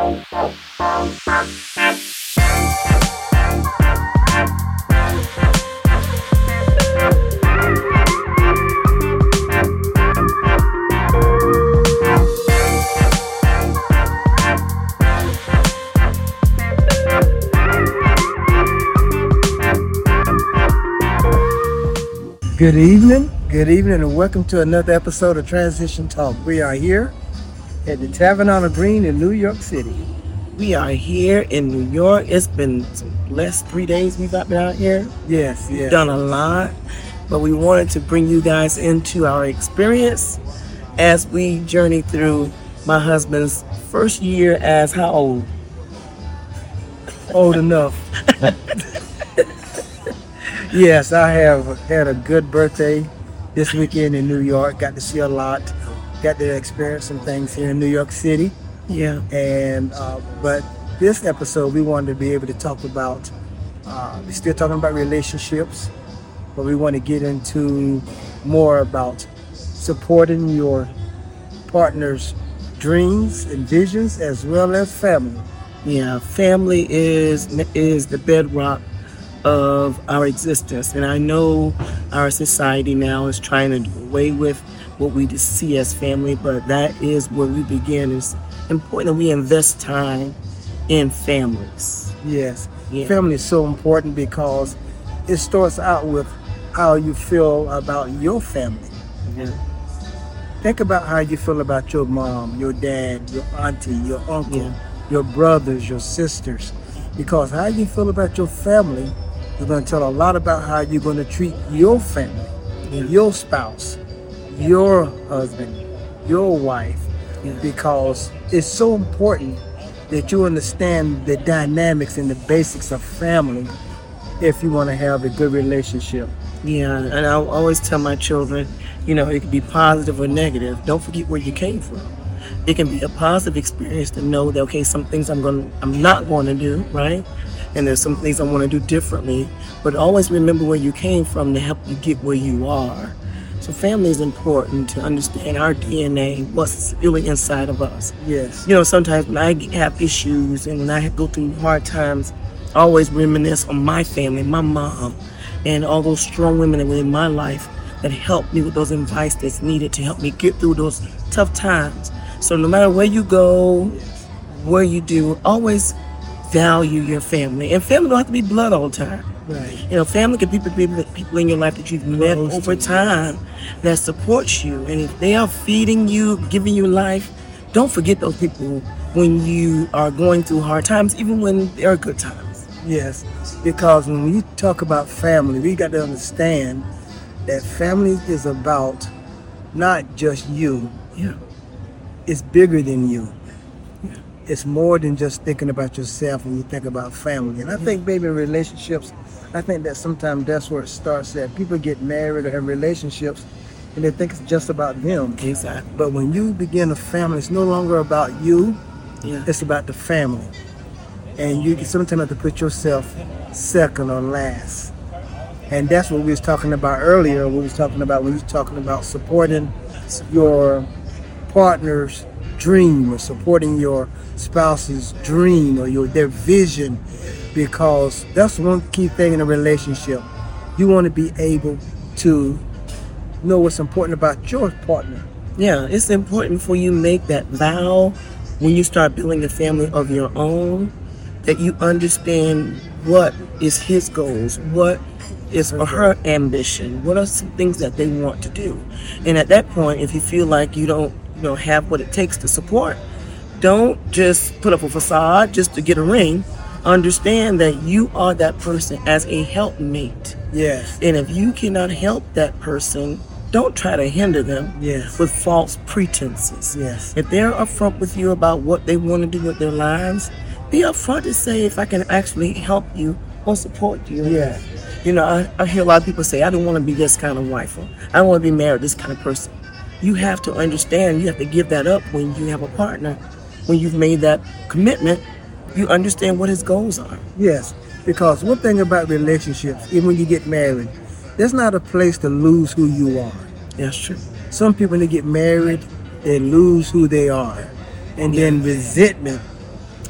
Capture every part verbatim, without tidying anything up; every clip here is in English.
Good evening, good evening, and welcome to another episode of Transition Talk. We are here at the Tavern on the Green in New York City. We are here in New York. It's been some less three days we've been out here. Yes, yes. We've done a lot, but we wanted to bring you guys into our experience as we journey through my husband's first year as how old? Old enough. Yes, I have had a good birthday this weekend in New York. Got to see a lot. Got to experience some things here in New York City. Yeah. And uh, but this episode, we wanted to be able to talk about. Uh, we're still talking about relationships, but we want to get into more about supporting your partner's dreams and visions as well as family. Yeah, family is is the bedrock of our existence, and I know our society now is trying to do away with what we see as family, but that is where we begin. It's important that we invest time in families. Yes, yeah. Family is so important because it starts out with how you feel about your family. Yeah. Think about how you feel about your mom, your dad, your auntie, your uncle, Yeah. your brothers, your sisters, because how you feel about your family is going to tell a lot about how you're going to treat your family, Yeah. your spouse, your husband, your wife, Yeah. because it's so important that you understand the dynamics and the basics of family if you want to have a good relationship. Yeah, and I always tell my children, you know, it can be positive or negative. Don't forget where you came from. It can be a positive experience to know that, okay, some things I'm going, I'm not going to do, right? And there's some things I want to do differently. But always remember where you came from to help you get where you are. So family is important to understand our D N A, what's really inside of us. Yes. You know, sometimes when I have issues and when I go through hard times, I always reminisce on my family, my mom, and all those strong women that were in my life that helped me with those advice that's needed to help me get through those tough times. So no matter where you go, where you do, always value your family. And family don't have to be blood all the time. Right. You know, family can be people, people in your life that you've met Close over to you. time that supports you. And if they are feeding you, giving you life, don't forget those people when you are going through hard times, even when there are good times. Yes, because when we talk about family, we got to understand that family is about not just you. Yeah. It's bigger than you. It's more than just thinking about yourself when you think about family. And I think maybe in relationships, I think that sometimes that's where it starts at. People get married or have relationships and they think it's just about them. Exactly. But when you begin a family, it's no longer about you, Yeah. it's about the family. And you sometimes have to put yourself second or last. And that's what we was talking about earlier. We was talking about when we was talking about supporting your partner's dream or supporting your spouse's dream or your their vision, because that's one key thing in a relationship. You want to be able to know what's important about your partner. Yeah, it's important for you to make that vow when you start building a family of your own, that you understand what is his goals, what is her ambition, what are some things that they want to do. And at that point, if you feel like you don't, you know, have what it takes to support, don't just put up a facade just to get a ring. Understand that you are that person as a helpmate. Yes. And if you cannot help that person, don't try to hinder them Yes. with false pretenses. Yes. If they're upfront with you about what they want to do with their lives, be upfront to say if I can actually help you or support you. Yeah. You know, I, I hear a lot of people say, I don't want to be this kind of wife, or I don't want to be married to this kind of person. You have to understand, you have to give that up when you have a partner. When you've made that commitment, you understand what his goals are. Yes, because one thing about relationships, even when you get married, there's not a place to lose who you are. That's true. Some people, when they get married, they lose who they are. And then resentment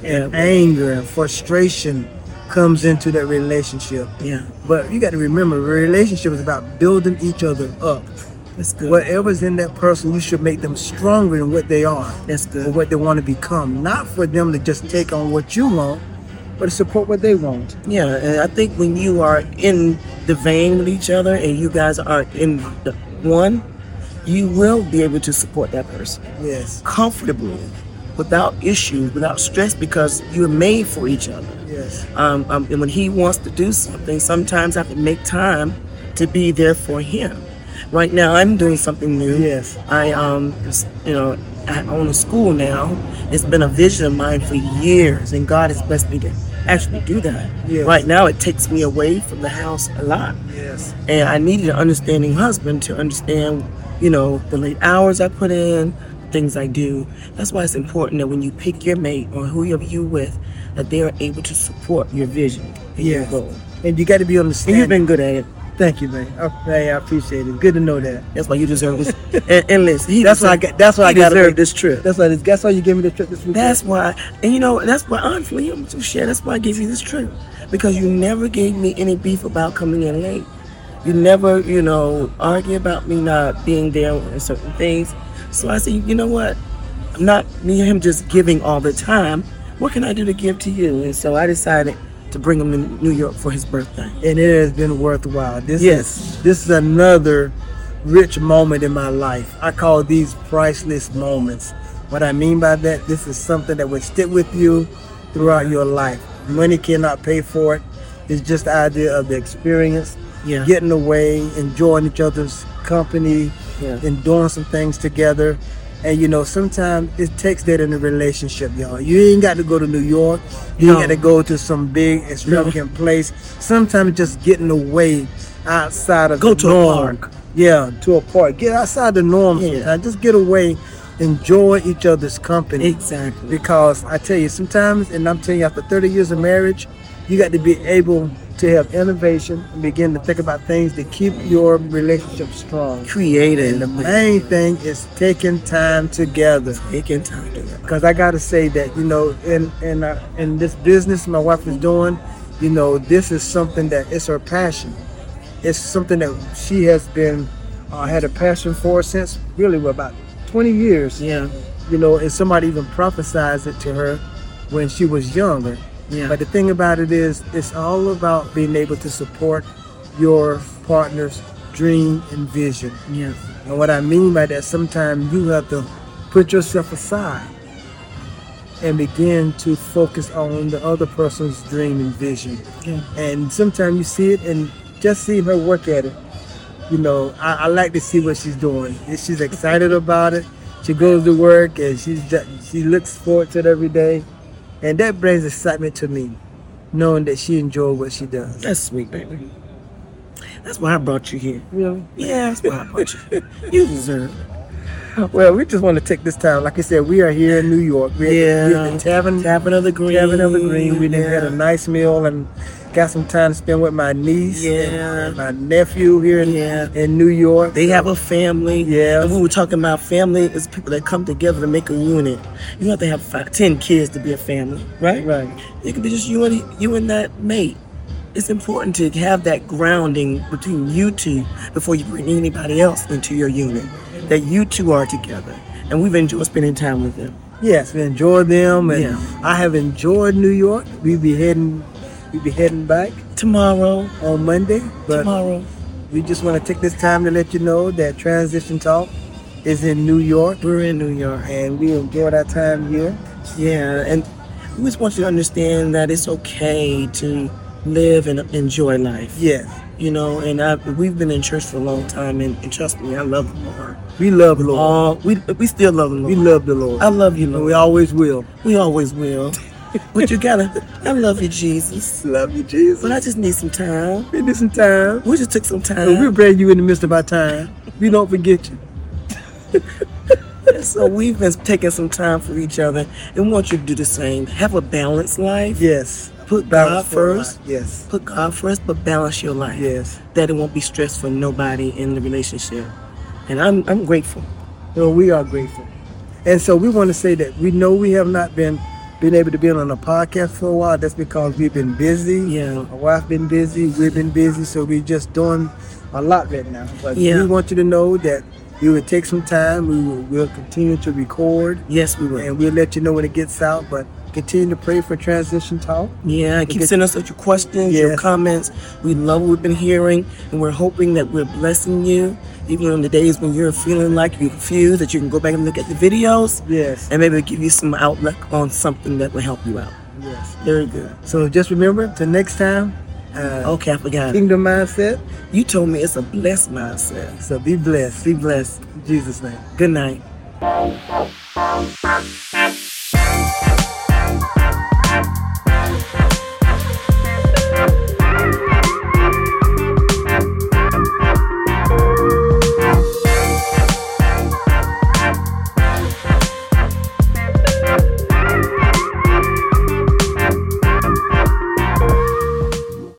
and Yeah. anger and frustration comes into that relationship. Yeah. But you got to remember, a relationship is about building each other up. That's good. Whatever's in that person, you should make them stronger than what they are That's or good. what they want to become. Not for them to just take on what you want, but to support what they want. Yeah, and I think when you are in the vein with each other and you guys are in the one, you will be able to support that person Yes. comfortably, without issues, without stress, because you're made for each other. Yes. Um, um, and when he wants to do something, sometimes I have to make time to be there for him. Right now, I'm doing something new. Yes. I, um, you know, I own a school now. It's been a vision of mine for years, and God has blessed me to actually do that. Yes. Right now, it takes me away from the house a lot, Yes. and I needed an understanding husband to understand, you know, the late hours I put in, things I do. That's why it's important that when you pick your mate or whoever you with, that they are able to support your vision and your Yes. goal. And you got to be And understanding. you've been good at it. Thank you, man. Okay, I appreciate it. Good to know that. That's why you deserve this. and, and listen, he That's why I deserve- got. That's why I he got deserved this trip. That's why. This, that's why you gave me the trip this weekend. That's why, and you know, that's why, honestly, I'm to share. That's why I gave you this trip, because you never gave me any beef about coming in late. You never, you know, argue about me not being there in certain things. So I said, you know what? I'm not me and him just giving all the time. What can I do to give to you? And so I decided to bring him to New York for his birthday. and it has been worthwhile. This Yes. is this is another rich moment in my life. I call these priceless moments. What I mean by that, this is something that will stick with you throughout your life. Money cannot pay for it. It's just the idea of the experience, Yeah. getting away, enjoying each other's company, Yeah. and doing some things together. And you know, sometimes it takes that in a relationship, y'all. You ain't got to go to New York. You No. ain't got to go to some big extravagant place. Sometimes just getting away outside of Go the to a norm. park. Yeah, to a park. Get outside the norm Yeah. sometimes. Just get away, enjoy each other's company. Exactly. Because I tell you, sometimes, and I'm telling you, after thirty years of marriage, you got to be able to have innovation and begin to think about things to keep your relationship strong. Creative. And the main thing is taking time together. Taking time to do that. Because I got to say that, you know, in in uh, in this business my wife is doing, you know, this is something that is her passion. It's something that she has been uh, had a passion for since really well, about twenty years. Yeah. You know, and somebody even prophesied it to her when she was younger. Yeah. But the thing about it is, it's all about being able to support your partner's dream and vision. Yeah. And what I mean by that, sometimes you have to put yourself aside and begin to focus on the other person's dream and vision. Yeah. And sometimes you see it, and just seeing her work at it, you know, I, I like to see what she's doing. And she's excited about it. She goes to work and she's just, she looks forward to it every day. And that brings excitement to me, knowing that she enjoys what she does. That's sweet, baby. That's why I brought you here. Really? Yeah, that's why I brought you here. You deserve it. Well, we just want to take this time. Like I said, we are here in New York. We're, Yeah. we're at the Tavern, Tavern of the Green. Tavern of the Green. We done yeah. had a nice meal and got some time to spend with my niece Yeah. and my nephew here in, Yeah. in New York. They have a family. Yeah. And we were talking about family is people that come together to make a unit. You don't have to have five, ten kids to be a family, right? Right. It could be just you and you and that mate. It's important to have that grounding between you two before you bring anybody else into your unit. That you two are together. And we've enjoyed spending time with them. Yes, we enjoy them, and Yeah. I have enjoyed New York. We be heading, we be heading back Tomorrow. on Monday, but Tomorrow. we just want to take this time to let you know that Transition Talk is in New York, We're in New York. and we enjoyed our time here. Yeah, and we just want you to understand that it's okay to live and enjoy life. Yes, You know, and I, we've been in church for a long time, and, and trust me, I love the Lord. we love the Lord. Uh, we we still love the Lord. We love the Lord. I love you, and Lord. we always will. We always will. But you gotta, I love you, Jesus. Love you, Jesus. But I just need some time. We need some time. We just took some And we'll time. bring you in the midst of our time. We don't forget you. So we've been taking some time for each other, and we want you to do the same. Have a balanced life. Yes. Put God Balance for first. life. Yes. Put God first, but balance your life. Yes. That it won't be stress for nobody in the relationship. And I'm I'm grateful. Well, we are grateful. And so we want to say that we know we have not been been able to be on a podcast for a while. That's because we've been busy. Yeah. My wife been busy. We've been busy. So we're just doing a lot right now. But Yeah. we want you to know that we will take some time. We will we'll continue to record. Yes, we will. And we'll let you know when it gets out. But continue to pray for Transition Talk. Yeah, keep Because- sending us your questions, your Yes. comments. We love what we've been hearing, and we're hoping that we're blessing you, even on the days when you're feeling like you're confused, that you can go back and look at the videos Yes. and maybe give you some outlook on something that will help you out. Yes. Very good. So just remember, till next time, uh, Okay, I forgot. Kingdom Mindset. You told me it's a blessed mindset. So be blessed. Be blessed. In Jesus' name. Good night.